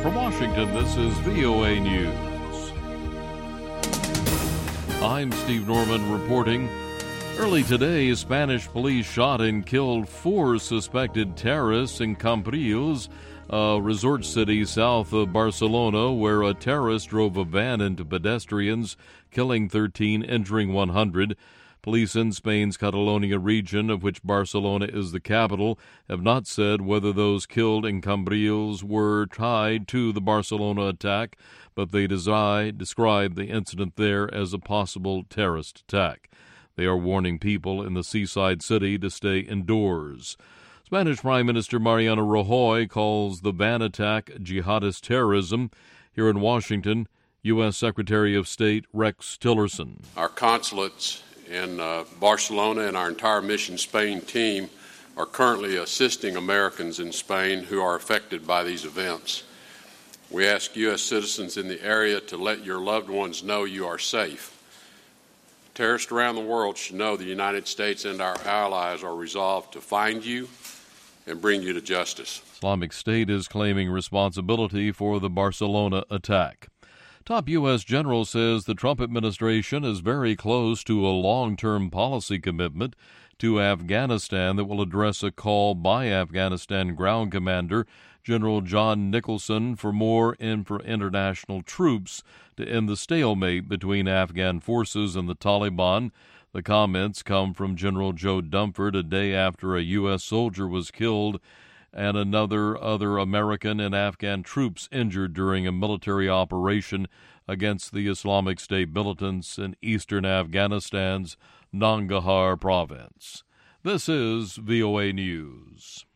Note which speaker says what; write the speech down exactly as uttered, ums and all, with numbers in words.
Speaker 1: From Washington, this is V O A News. I'm Steve Norman reporting. Early today, Spanish police shot and killed four suspected terrorists in Cambrils, a resort city south of Barcelona, where a terrorist drove a van into pedestrians, killing thirteen, injuring one hundred. Police in Spain's Catalonia region, of which Barcelona is the capital, have not said whether those killed in Cambrils were tied to the Barcelona attack, but they desi- describe the incident there as a possible terrorist attack. They are warning people in the seaside city to stay indoors. Spanish Prime Minister Mariano Rajoy calls the van attack jihadist terrorism. Here in Washington, U S Secretary of State Rex Tillerson.
Speaker 2: Our consulates in uh, Barcelona and our entire Mission Spain team are currently assisting Americans in Spain who are affected by these events. We ask U S citizens in the area to let your loved ones know you are safe. Terrorists around the world should know the United States and our allies are resolved to find you and bring you to justice.
Speaker 1: Islamic State is claiming responsibility for the Barcelona attack. Top U S general says the Trump administration is very close to a long-term policy commitment to Afghanistan that will address a call by Afghanistan ground commander General John Nicholson for more in for international troops to end the stalemate between Afghan forces and the Taliban. The comments come from General Joe Dunford a day after a U S soldier was killed and another other American and Afghan troops injured during a military operation against the Islamic State militants in eastern Afghanistan's Nangarhar province. This is V O A News.